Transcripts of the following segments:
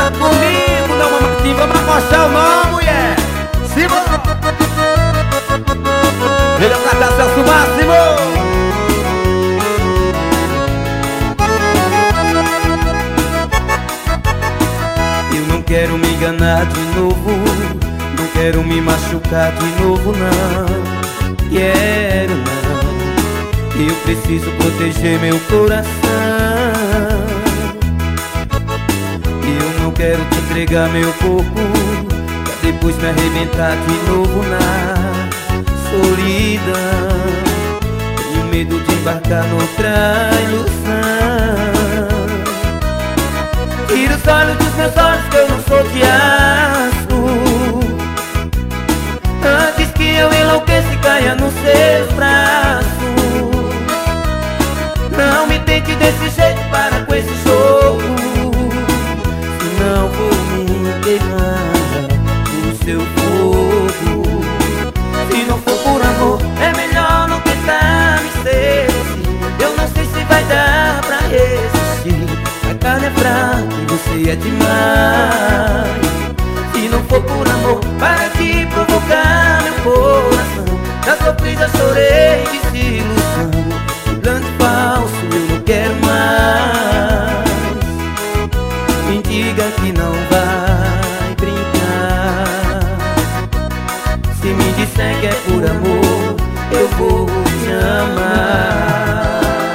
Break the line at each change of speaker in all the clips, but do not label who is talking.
canta comigo, não, Martim, vamos apostar o nome, mulher. Simbora. Ele é o cantar Celso Máximo. Não quero me enganar de novo, não quero me machucar de novo, não quero não. Eu preciso proteger meu coração. Eu não quero te entregar meu corpo pra depois me arrebentar de novo na solidão. Tenho medo de embarcar noutra ilusão. Tira os olhos dos meus olhos que eu não sou de aço. Antes que eu enlouqueça e caia nos seus braços. Não me tente desse jeito, para com esse jogo. Senão vou me queimar no seu fogo. Se não for por amor, é melhor não tentar me seduzir. Eu não sei se vai dar pra resistir. A carne é fraca e você é demais. Se não for por amor, para de provocar meu coração. Na sofrida chorei de desilusão. Plano falso eu não quero mais. Me diga que não vai brincar. Se me disser que é por amor, eu vou te amar.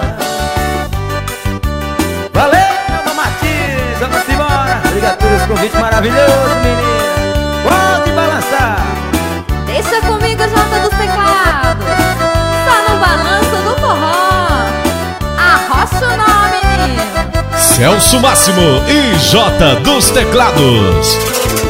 Obrigado por esse convite maravilhoso, menina. Pode balançar.
Deixa comigo, Jota dos Teclados. Só no balanço do forró. Arrocha o nome, menino.
Celso Máximo e Jota dos Teclados.